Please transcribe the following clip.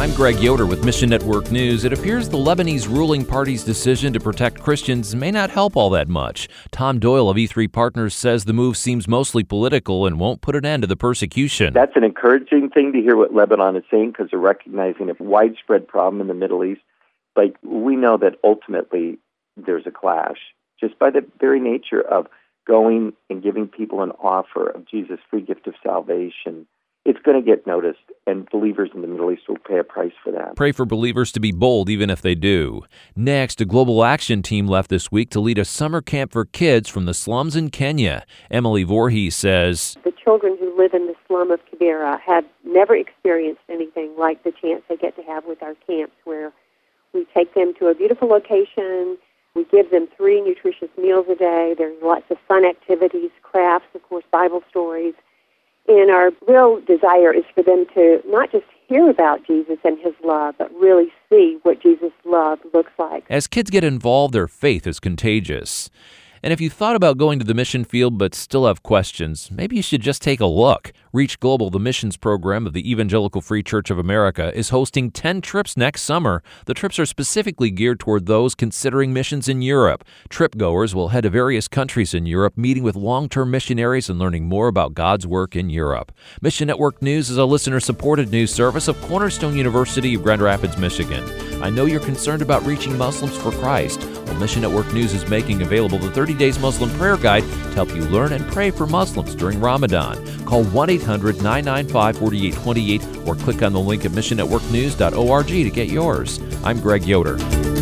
I'm Greg Yoder with Mission Network News. It appears the Lebanese ruling party's decision to protect Christians may not help all that much. Tom Doyle of E3 Partners says the move seems mostly political and won't put an end to the persecution. That's an encouraging thing to hear what Lebanon is saying, because they're recognizing a widespread problem in the Middle East. But we know that ultimately there's a clash, just by the very nature of going and giving people an offer of Jesus' free gift of salvation. It's going to get noticed, and believers in the Middle East will pay a price for that. Pray for believers to be bold, even if they do. Next, a global action team left this week to lead a summer camp for kids from the slums in Kenya. Emily Voorhees says, the children who live in the slum of Kibera have never experienced anything like the chance they get to have with our camps, where we take them to a beautiful location. We give them 3 nutritious meals a day. There's lots of fun activities, crafts, of course, Bible stories. And our real desire is for them to not just hear about Jesus and his love, but really see what Jesus' love looks like. As kids get involved, their faith is contagious. And if you thought about going to the mission field but still have questions, maybe you should just take a look. Reach Global, the missions program of the Evangelical Free Church of America, is hosting 10 trips next summer. The trips are specifically geared toward those considering missions in Europe. Trip-goers will head to various countries in Europe, meeting with long-term missionaries and learning more about God's work in Europe. Mission Network News is a listener-supported news service of Cornerstone University of Grand Rapids, Michigan. I know you're concerned about reaching Muslims for Christ. Well, Mission Network News is making available the 30 Days Muslim Prayer Guide to help you learn and pray for Muslims during Ramadan. Call 1-800-995-4828 or click on the link at missionnetworknews.org to get yours. I'm Greg Yoder.